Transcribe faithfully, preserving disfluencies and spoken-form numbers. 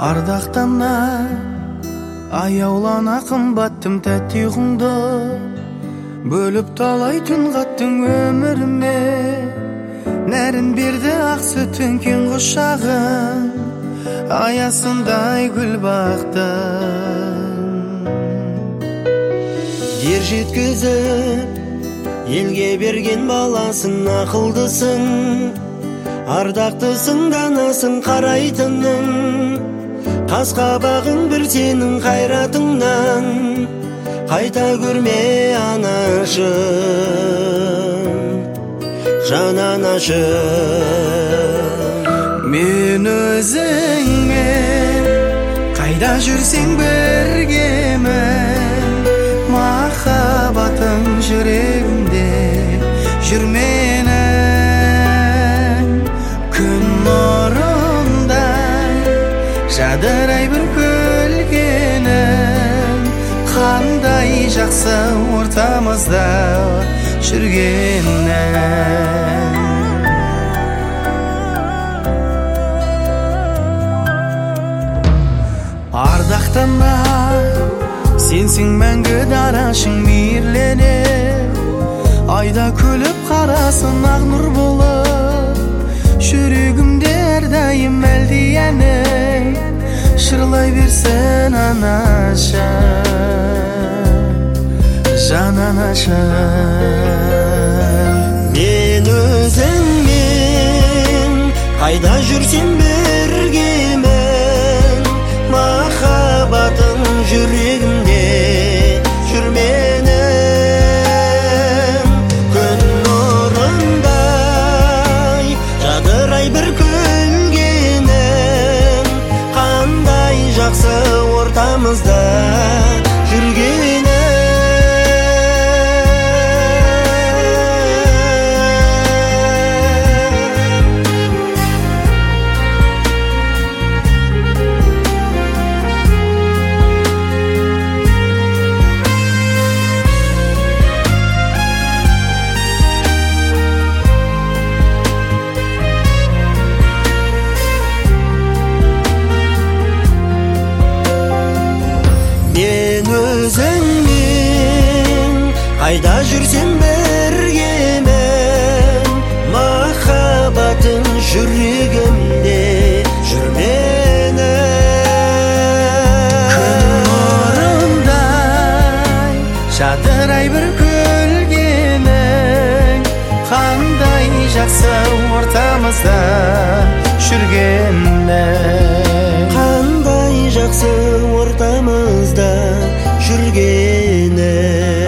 Ардақтана аяулана қымбаттым тәтті ұйқыңды, бөліп талай түн қаттың өміріме. Нәрін берді ақ сүтің кең құшағың, аясындай гүл бақтың. Ер жеткізіп елге берген баласын, ақылдысың, ардақтысың, данасың, қарайтының. Қас-қабағың бір сенің қайратыңнан, қайта көрме анашым, жан анашым. Мен өзіңмен қайда жүрсең біргемін, махаббатың жүрегімде жүрменің. Күн нұрындай жадырай бір көлгенің, қандай жақсы ортамызда жүргенің. Ардақтана сенсің мәңгі дарашың мейірленіп, айда күліп қарасын ақ нұр болып. Жүрегімде әрдайым әлдияның шырлай берсін анашым, жан анашым. Мен өзіңмен қайда жүрсем біргемін, махаббатың жүрегімде жүрменің. Күн нұрындай жадырай бір көлгенің, қандай жақсы ортамызда жүргенің. Өзіңмен қайда жүрсем біргемін, махаббатың жүрегімде жүрменің. Күн нұрындай жадырай бір көлгенің, қандай жақсы ортамызда жүргенің. Қандай жақсы ортамызда жүргенің.